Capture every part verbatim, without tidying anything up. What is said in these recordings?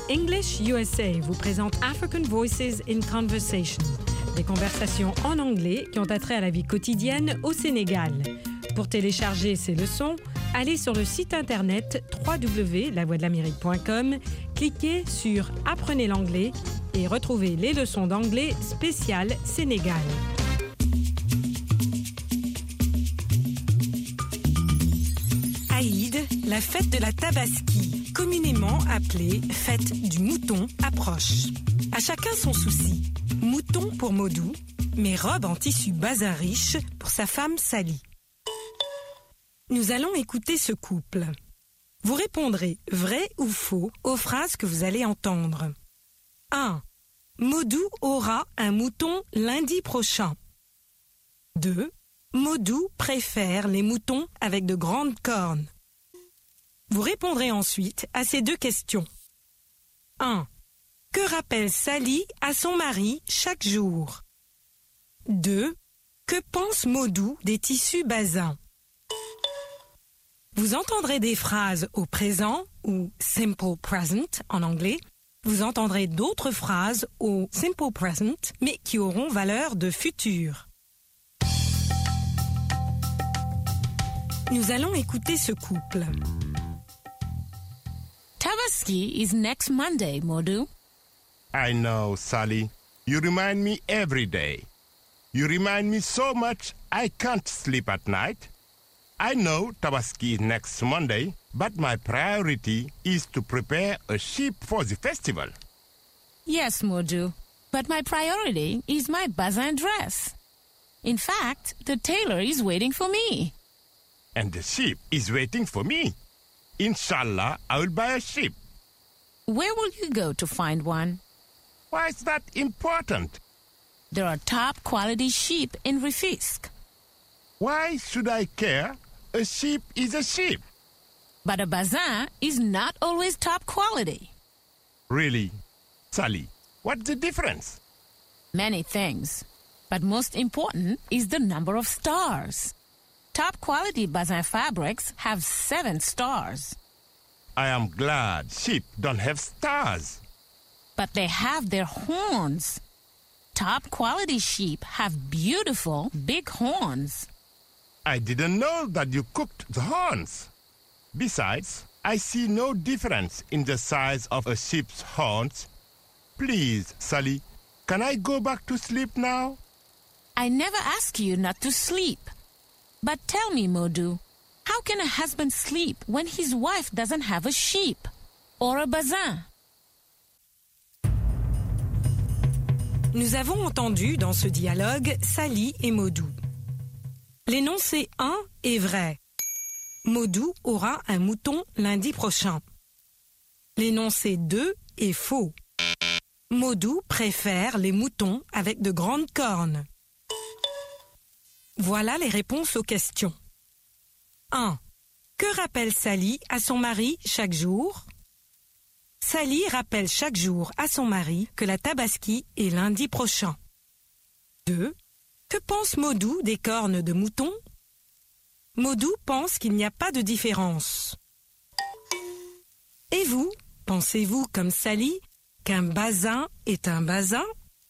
English U S A vous présente African Voices in Conversation, des conversations en anglais qui ont attrait à la vie quotidienne au Sénégal. Pour télécharger ces leçons, allez sur le site internet w w w point la voix de l'amérique point com, cliquez sur « Apprenez l'anglais » et retrouvez les leçons d'anglais spéciales Sénégal. Aïd, la fête de la Tabaski, communément appelée fête du mouton, approche. À chacun son souci. Mouton pour Modou, mais robe en tissu bazin riche pour sa femme Sally. Nous allons écouter ce couple. Vous répondrez vrai ou faux aux phrases que vous allez entendre. un. Modou aura un mouton lundi prochain. deux. Modou préfère les moutons avec de grandes cornes. Vous répondrez ensuite à ces deux questions. un. Que rappelle Sally à son mari chaque jour? deux. Que pense Modou des tissus bazins? Vous entendrez des phrases au présent ou simple present en anglais. Vous entendrez d'autres phrases au simple present mais qui auront valeur de futur. Nous allons écouter ce couple. Tabaski is next Monday, Modou. I know, Sally. You remind me every day. You remind me so much I can't sleep at night. I know Tabaski is next Monday, but my priority is to prepare a sheep for the festival. Yes, Modou, but my priority is my bazin dress. In fact, the tailor is waiting for me. And the sheep is waiting for me. Inshallah, I will buy a sheep. Where will you go to find one? Why is that important? There are top quality sheep in Rufisque. Why should I care? A sheep is a sheep. But a bazin is not always top quality. Really? Sally, what's the difference? Many things. But most important is the number of stars. Top quality bazin fabrics have seven stars. I am glad sheep don't have stars. But they have their horns. Top quality sheep have beautiful big horns. I didn't know that you cooked the horns. Besides, I see no difference in the size of a sheep's horns. Please, Sally, can I go back to sleep now? I never ask you not to sleep. But tell me, Modou, how can a husband sleep when his wife doesn't have a sheep or a bazin? Nous avons entendu dans ce dialogue Sally et Modou. L'énoncé un est vrai. Modou aura un mouton lundi prochain. L'énoncé deux est faux. Modou préfère les moutons avec de grandes cornes. Voilà les réponses aux questions. un. Que rappelle Sally à son mari chaque jour? Sally rappelle chaque jour à son mari que la Tabaski est lundi prochain. deux. Que pense Modou des cornes de mouton? Modou pense qu'il n'y a pas de différence. Et vous, pensez-vous comme Sally qu'un bazin est un bazin?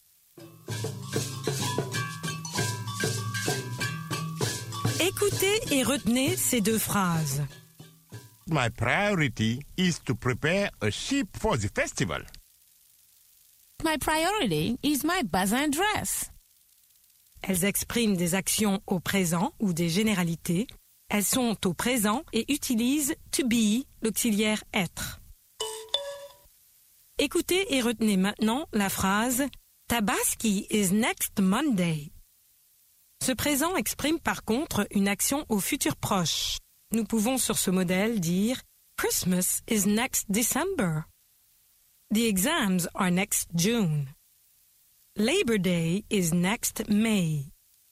Écoutez et retenez ces deux phrases. My priority is to prepare a sheep for the festival. My priority is my bazin dress. Elles expriment des actions au présent ou des généralités. Elles sont au présent et utilisent to be, l'auxiliaire être. Écoutez et retenez maintenant la phrase Tabaski is next Monday. Ce présent exprime par contre une action au futur proche. Nous pouvons sur ce modèle dire Christmas is next December. The exams are next June. Labor Day is next May.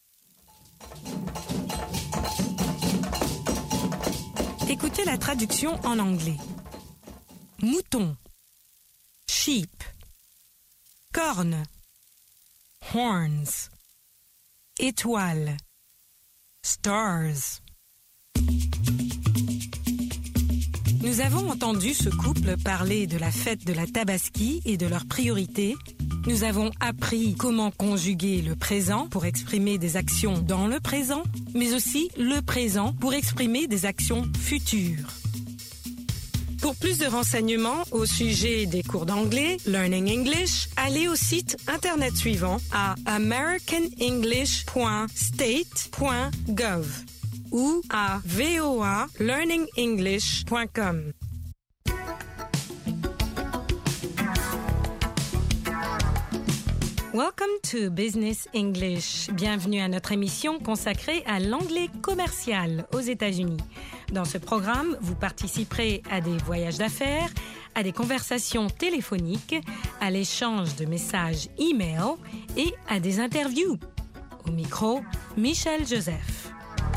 Écoutez la traduction en anglais. Mouton, sheep, corne, horns, étoile, stars. Nous avons entendu ce couple parler de la fête de la Tabaski et de leurs priorités. Nous avons appris comment conjuguer le présent pour exprimer des actions dans le présent, mais aussi le présent pour exprimer des actions futures. Pour plus de renseignements au sujet des cours d'anglais, Learning English, allez au site internet suivant à american english point state point gov ou à voa learning english point com. Welcome to Business English. Bienvenue à notre émission consacrée à l'anglais commercial aux États-Unis. Dans ce programme, vous participerez à des voyages d'affaires, à des conversations téléphoniques, à l'échange de messages e-mail et à des interviews. Au micro, Michel Joseph.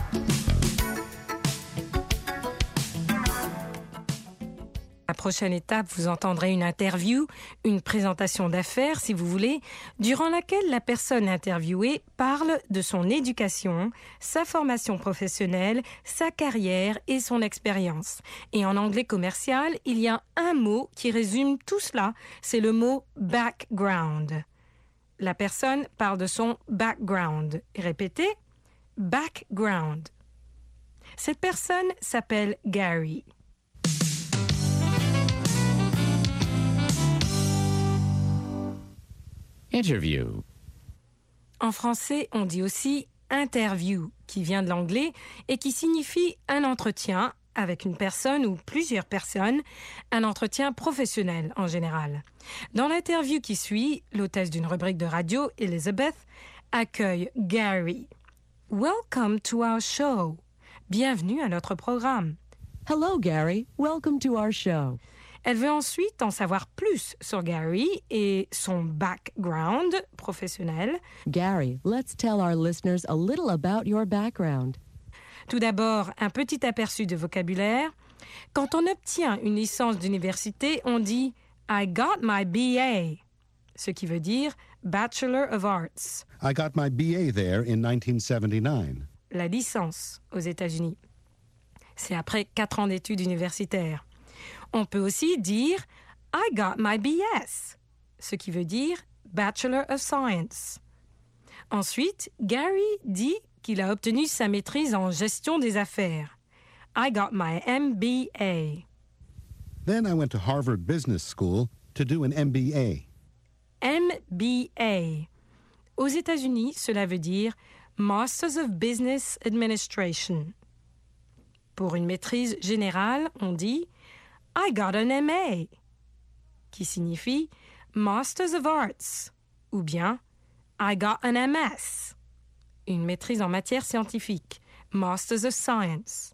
La prochaine étape, vous entendrez une interview, une présentation d'affaires, si vous voulez, durant laquelle la personne interviewée parle de son éducation, sa formation professionnelle, sa carrière et son expérience. Et en anglais commercial, il y a un mot qui résume tout cela, c'est le mot background. La personne parle de son background. Répétez, background. Cette personne s'appelle Gary. Interview. En français, on dit aussi interview, qui vient de l'anglais et qui signifie un entretien avec une personne ou plusieurs personnes, un entretien professionnel en général. Dans l'interview qui suit, l'hôtesse d'une rubrique de radio, Elizabeth, accueille Gary. Welcome to our show. Bienvenue à notre programme. Hello, Gary. Welcome to our show. Elle veut ensuite en savoir plus sur Gary et son background professionnel. Gary, let's tell our listeners a little about your background. Tout d'abord, un petit aperçu de vocabulaire. Quand on obtient une licence d'université, on dit « I got my B A », ce qui veut dire « Bachelor of Arts ». I got my B A there in nineteen seventy-nine. La licence aux États-Unis. C'est après quatre ans d'études universitaires. On peut aussi dire « I got my B S », ce qui veut dire « Bachelor of Science ». Ensuite, Gary dit qu'il a obtenu sa maîtrise en gestion des affaires. « I got my M B A ». Then I went to Harvard Business School to do an M B A. M B A. Aux États-Unis, cela veut dire « Masters of Business Administration ». Pour une maîtrise générale, on dit « I got an M A », qui signifie Masters of Arts, ou bien I got an M S, une maîtrise en matière scientifique, Masters of Science.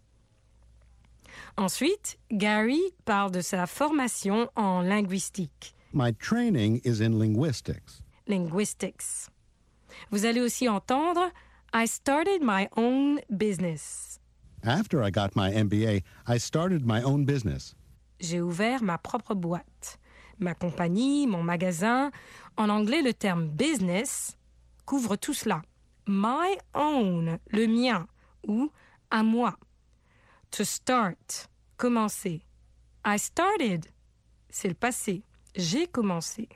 Ensuite, Gary parle de sa formation en linguistique. My training is in linguistics. Linguistics. Vous allez aussi entendre I started my own business. After I got my M B A, I started my own business. J'ai ouvert ma propre boîte. Ma compagnie, mon magasin. En anglais, le terme business couvre tout cela. My own, le mien, ou à moi. To start, commencer. I started, c'est le passé. J'ai commencé.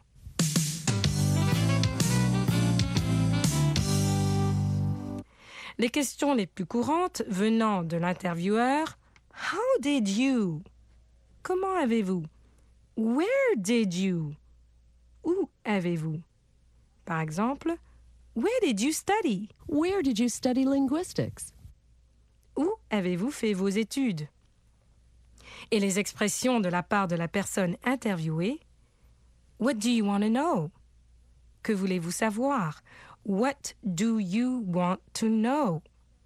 Les questions les plus courantes venant de l'intervieweur, How did you? Comment avez-vous? Where did you? Où avez-vous? Par exemple, Where did you study? Where did you study linguistics? Où avez-vous fait vos études? Et les expressions de la part de la personne interviewée. What do you want to know? Que voulez-vous savoir? What do you want to know?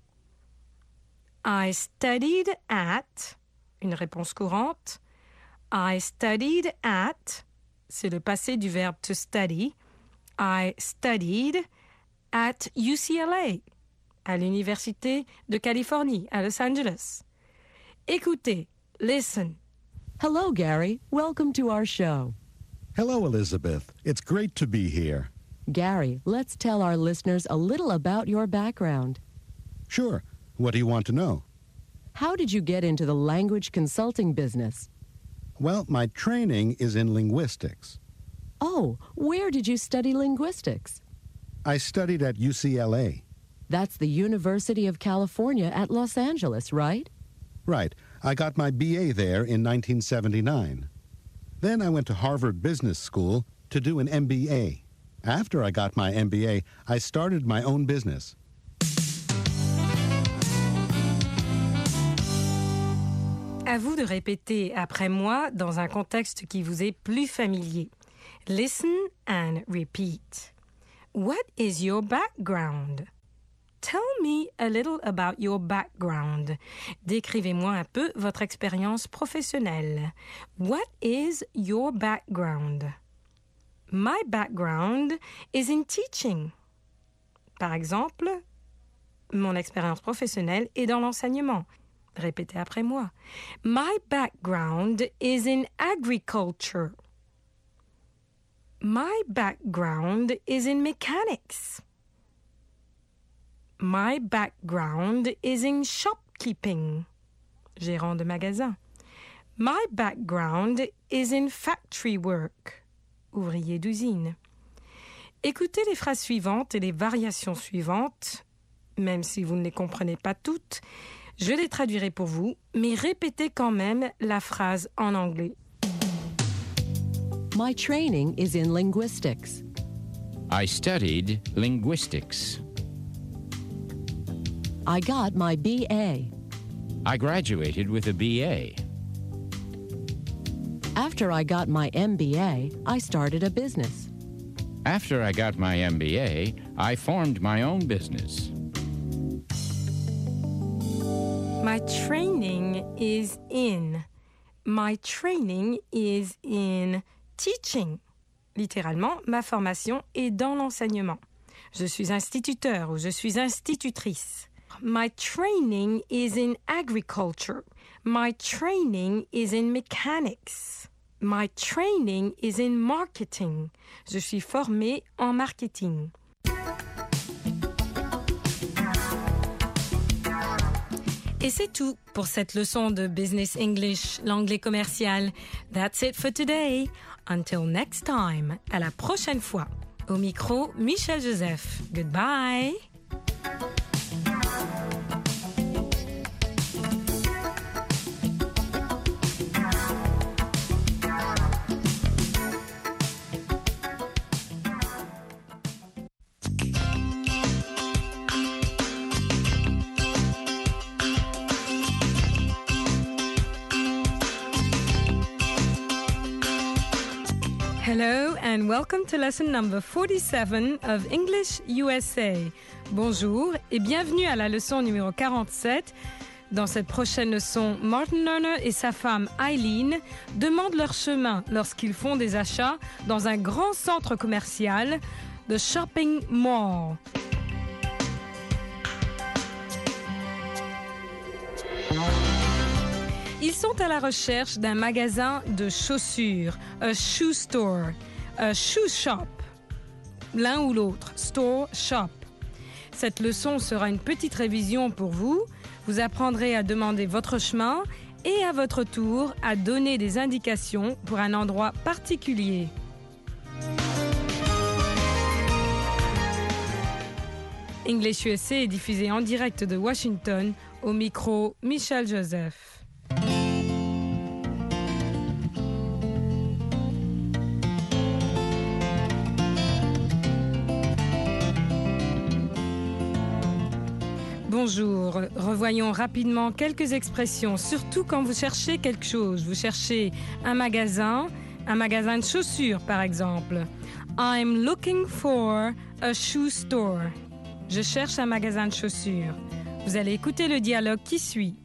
I studied at, une réponse courante. I studied at, c'est le passé du verbe to study. I studied at U C L A, à l'Université de Californie, à Los Angeles. Écoutez, listen. Hello, Gary. Welcome to our show. Hello, Elizabeth. It's great to be here. Gary, let's tell our listeners a little about your background. Sure. What do you want to know? How did you get into the language consulting business? Well, my training is in linguistics. Oh, where did you study linguistics? I studied at U C L A. That's the University of California at Los Angeles, right? Right. I got my B A there in nineteen seventy-nine. Then I went to Harvard Business School to do an M B A. After I got my M B A, I started my own business. À vous de répéter après moi dans un contexte qui vous est plus familier. Listen and repeat. What is your background? Tell me a little about your background. Décrivez-moi un peu votre expérience professionnelle. What is your background? My background is in teaching. Par exemple, mon expérience professionnelle est dans l'enseignement. Répétez après moi. My background is in agriculture. My background is in mechanics. My background is in shopkeeping. Gérant de magasin. My background is in factory work. Ouvrier d'usine. Écoutez les phrases suivantes et les variations suivantes, même si vous ne les comprenez pas toutes. Je les traduirai pour vous, mais répétez quand même la phrase en anglais. My training is in linguistics. I studied linguistics. I got my B A. I graduated with a B A. After I got my M B A, I started a business. After I got my M B A, I formed my own business. My training is in. My training is in teaching. Littéralement, ma formation est dans l'enseignement. Je suis instituteur ou je suis institutrice. My training is in agriculture. My training is in mechanics. My training is in marketing. Je suis formée en marketing. Et c'est tout pour cette leçon de Business English, l'anglais commercial. That's it for today. Until next time. À la prochaine fois. Au micro, Michel Joseph. Goodbye. Hello and welcome to lesson number forty-seven of English U S A. Bonjour et bienvenue à la leçon numéro quarante-sept. Dans cette prochaine leçon, Martin Lerner et sa femme Eileen demandent leur chemin lorsqu'ils font des achats dans un grand centre commercial, the shopping mall. Ils sont à la recherche d'un magasin de chaussures, a shoe store, a shoe shop, l'un ou l'autre, store, shop. Cette leçon sera une petite révision pour vous. Vous apprendrez à demander votre chemin et à votre tour à donner des indications pour un endroit particulier. English U S A est diffusé en direct de Washington, au micro Michel Joseph. Bonjour, revoyons rapidement quelques expressions, surtout quand vous cherchez quelque chose. Vous cherchez un magasin, un magasin de chaussures par exemple. I'm looking for a shoe store. Je cherche un magasin de chaussures. Vous allez écouter le dialogue qui suit.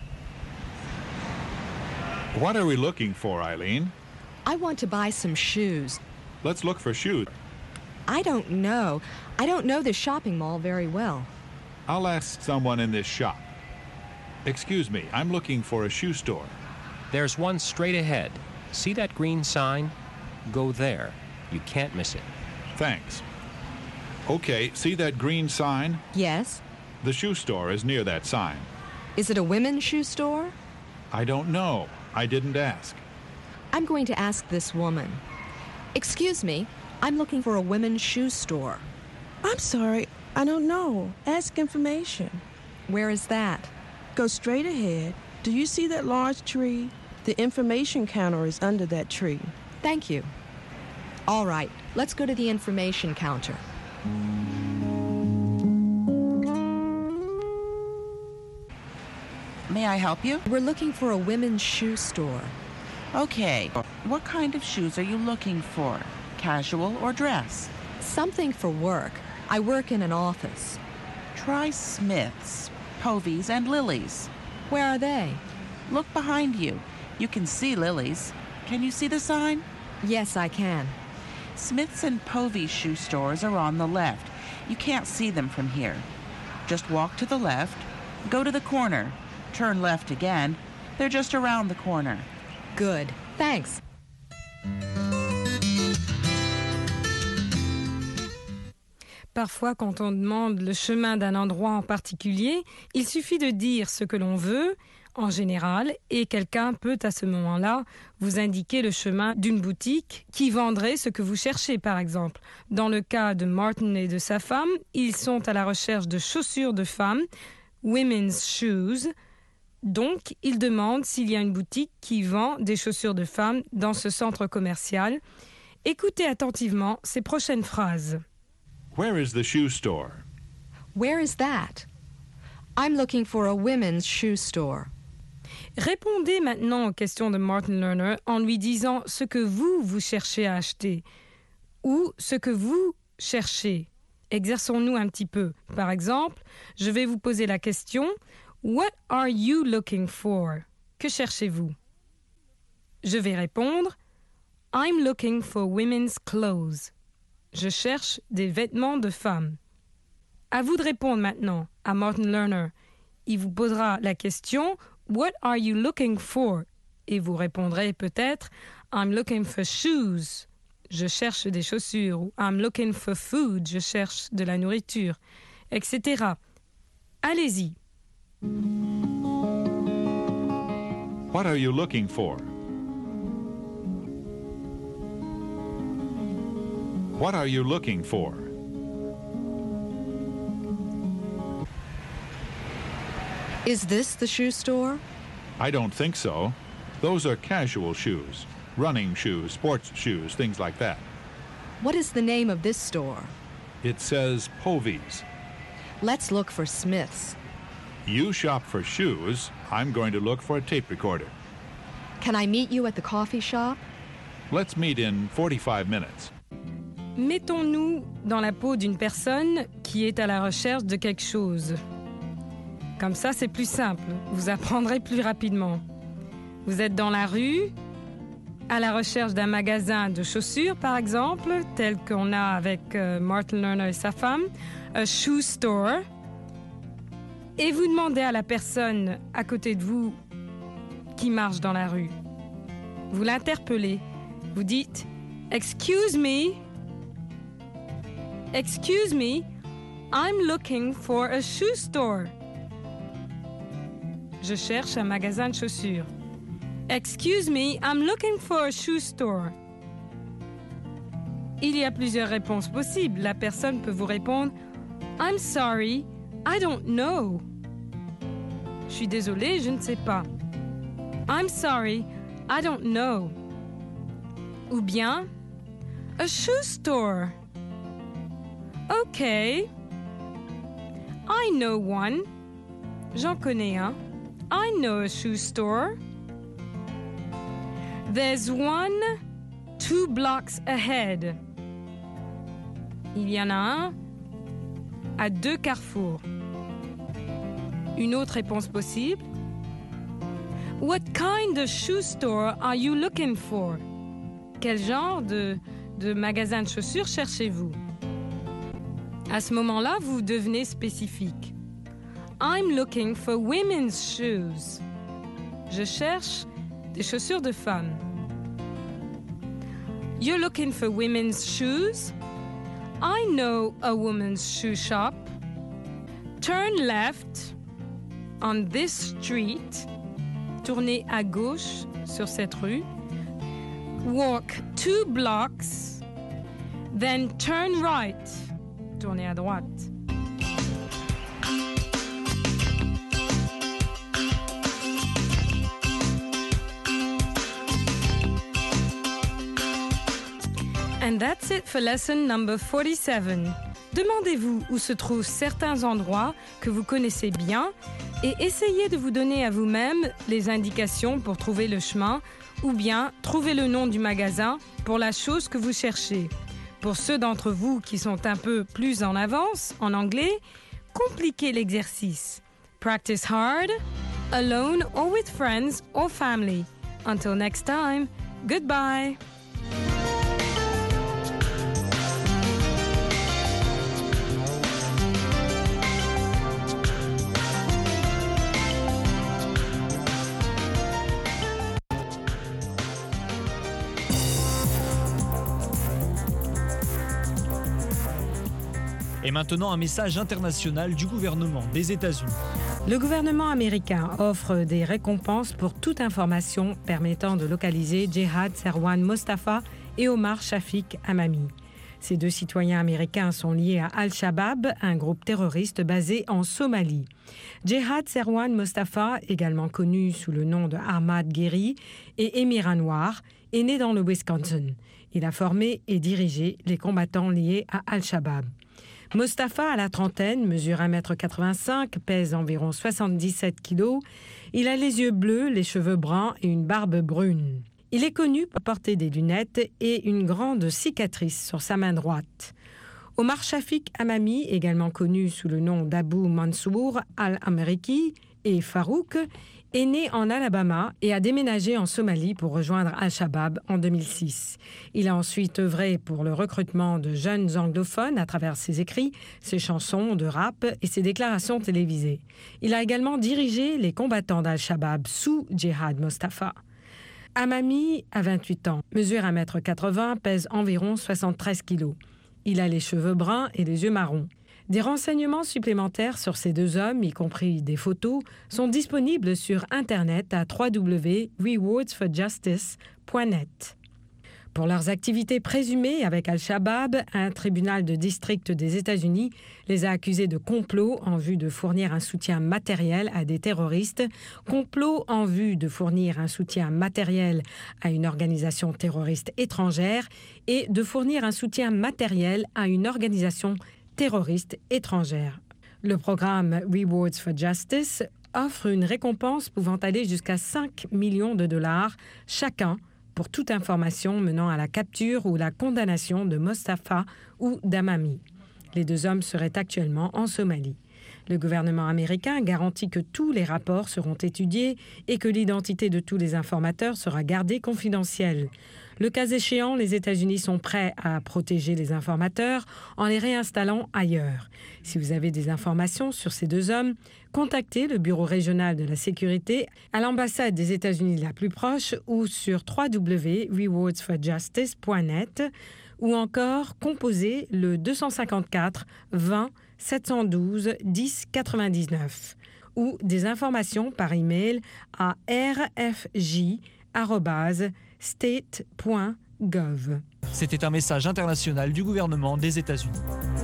What are we looking for, Eileen? I want to buy some shoes. Let's look for shoes. I don't know. I don't know the shopping mall very well. I'll ask someone in this shop. Excuse me, I'm looking for a shoe store. There's one straight ahead. See that green sign? Go there. You can't miss it. Thanks. Okay, see that green sign? Yes. The shoe store is near that sign. Is it a women's shoe store? I don't know. I didn't ask. I'm going to ask this woman. Excuse me, I'm looking for a women's shoe store. I'm sorry, I don't know. Ask information. Where is that? Go straight ahead. Do you see that large tree? The information counter is under that tree. Thank you. All right, let's go to the information counter. May I help you? We're looking for a women's shoe store. Okay. What kind of shoes are you looking for? Casual or dress? Something for work. I work in an office. Try Smith's, Povey's, and Lily's. Where are they? Look behind you. You can see Lily's. Can you see the sign? Yes, I can. Smith's and Povey's shoe stores are on the left. You can't see them from here. Just walk to the left, go to the corner, turn left again. They're just around the corner. Good. Thanks. Parfois, quand on demande le chemin d'un endroit en particulier, il suffit de dire ce que l'on veut, en général, et quelqu'un peut à ce moment-là vous indiquer le chemin d'une boutique qui vendrait ce que vous cherchez, par exemple. Dans le cas de Martin et de sa femme, ils sont à la recherche de chaussures de femmes, women's shoes. Donc, ils demandent s'il y a une boutique qui vend des chaussures de femmes dans ce centre commercial. Écoutez attentivement ces prochaines phrases. Where is the shoe store? Where is that? I'm looking for a women's shoe store. Répondez maintenant aux questions de Martin Lerner en lui disant ce que vous, vous cherchez à acheter ou ce que vous cherchez. Exerçons-nous un petit peu. Par exemple, je vais vous poser la question « What are you looking for ?» Que cherchez-vous? Je vais répondre « I'm looking for women's clothes » Je cherche des vêtements de femmes. À vous de répondre maintenant à Martin Lerner. Il vous posera la question « What are you looking for ?» Et vous répondrez peut-être « I'm looking for shoes » Je cherche des chaussures. Ou « I'm looking for food » Je cherche de la nourriture, et cetera. Allez-y. What are you looking for? What are you looking for? Is this the shoe store? I don't think so. Those are casual shoes. Running shoes, sports shoes, things like that. What is the name of this store? It says Povey's. Let's look for Smith's. You shop for shoes. I'm going to look for a tape recorder. Can I meet you at the coffee shop? Let's meet in forty-five minutes. Mettons-nous dans la peau d'une personne qui est à la recherche de quelque chose. Comme ça, c'est plus simple. Vous apprendrez plus rapidement. Vous êtes dans la rue, à la recherche d'un magasin de chaussures, par exemple, tel qu'on a avec euh, Martin Lerner et sa femme, a shoe store, et vous demandez à la personne à côté de vous qui marche dans la rue. Vous l'interpellez. Vous dites « Excuse me ». Excuse me, I'm looking for a shoe store. Je cherche un magasin de chaussures. Excuse me, I'm looking for a shoe store. Il y a plusieurs réponses possibles. La personne peut vous répondre I'm sorry, I don't know. Je suis désolée, je ne sais pas. I'm sorry, I don't know. Ou bien a shoe store. Okay. I know one. J'en connais un. I know a shoe store. There's one two blocks ahead. Il y en a un à deux carrefours. Une autre réponse possible. What kind of shoe store are you looking for? Quel genre de, de magasin de chaussures cherchez-vous? À ce moment-là, vous devenez spécifique. I'm looking for women's shoes. Je cherche des chaussures de femmes. You're looking for women's shoes? I know a woman's shoe shop. Turn left. on this street. Tournez à gauche sur cette rue. Walk two blocks. Then turn right. Tournez à droite. And that's it for lesson number forty-seven. Demandez-vous où se trouvent certains endroits que vous connaissez bien et essayez de vous donner à vous-même les indications pour trouver le chemin ou bien trouver le nom du magasin pour la chose que vous cherchez. Pour ceux d'entre vous qui sont un peu plus en avance en anglais, compliquez l'exercice. Practice hard, alone or with friends or family. Until next time, goodbye. Et maintenant, un message international du gouvernement des États-Unis. Le gouvernement américain offre des récompenses pour toute information permettant de localiser Jehad Serwan Mostafa et Omar Shafik Hamami. Ces deux citoyens américains sont liés à Al-Shabaab, un groupe terroriste basé en Somalie. Jehad Serwan Mostafa, également connu sous le nom de Ahmad Guerri, et Émirat Noir, est né dans le Wisconsin. Il a formé et dirigé les combattants liés à Al-Shabaab. Mostafa, à la trentaine, mesure un mètre quatre-vingt-cinq, pèse environ soixante-dix-sept kilos. Il a les yeux bleus, les cheveux bruns et une barbe brune. Il est connu pour porter des lunettes et une grande cicatrice sur sa main droite. Omar Shafik Hamami, également connu sous le nom d'Abu Mansour al-Ameriki et Farouk, est né en Alabama et a déménagé en Somalie pour rejoindre Al-Shabaab en deux mille six. Il a ensuite œuvré pour le recrutement de jeunes anglophones à travers ses écrits, ses chansons de rap et ses déclarations télévisées. Il a également dirigé les combattants d'Al-Shabaab sous Jehad Mostafa. Hamami a vingt-huit ans, mesure un mètre quatre-vingts, pèse environ soixante-treize kilos. Il a les cheveux bruns et les yeux marrons. Des renseignements supplémentaires sur ces deux hommes, y compris des photos, sont disponibles sur Internet à w w w point rewards for justice point net. Pour leurs activités présumées avec Al-Shabaab, un tribunal de district des États-Unis les a accusés de complot en vue de fournir un soutien matériel à des terroristes, complot en vue de fournir un soutien matériel à une organisation terroriste étrangère et de fournir un soutien matériel à une organisation terroriste étrangère. Le programme Rewards for Justice offre une récompense pouvant aller jusqu'à cinq millions de dollars chacun pour toute information menant à la capture ou la condamnation de Mostafa ou d'Hamami. Les deux hommes seraient actuellement en Somalie. Le gouvernement américain garantit que tous les rapports seront étudiés et que l'identité de tous les informateurs sera gardée confidentielle. Le cas échéant, les États-Unis sont prêts à protéger les informateurs en les réinstallant ailleurs. Si vous avez des informations sur ces deux hommes, contactez le Bureau régional de la sécurité à l'ambassade des États-Unis la plus proche ou sur w w w point rewards for justice point net ou encore composez le deux cent cinquante-quatre vingt sept cent douze dix quatre-vingt-dix-neuf ou des informations par email à r f j arobase state point gov. C'était un message international du gouvernement des États-Unis.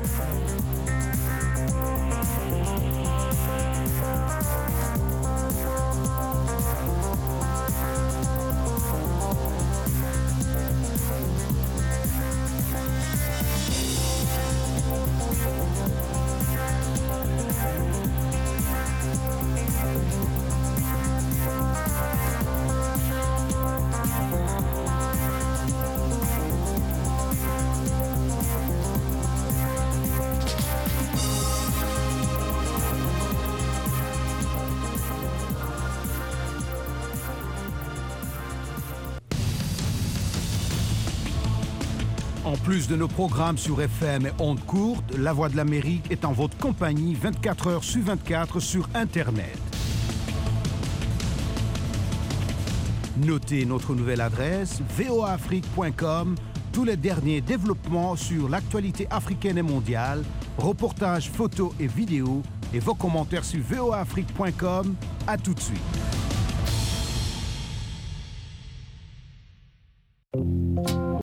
En plus de nos programmes sur F M et ondes courtes, La Voix de l'Amérique est en votre compagnie vingt-quatre heures sur vingt-quatre sur Internet. Notez notre nouvelle adresse v o a afrique point com tous les derniers développements sur l'actualité africaine et mondiale, reportages, photos et vidéos, et vos commentaires sur voa afrique point com. À tout de suite.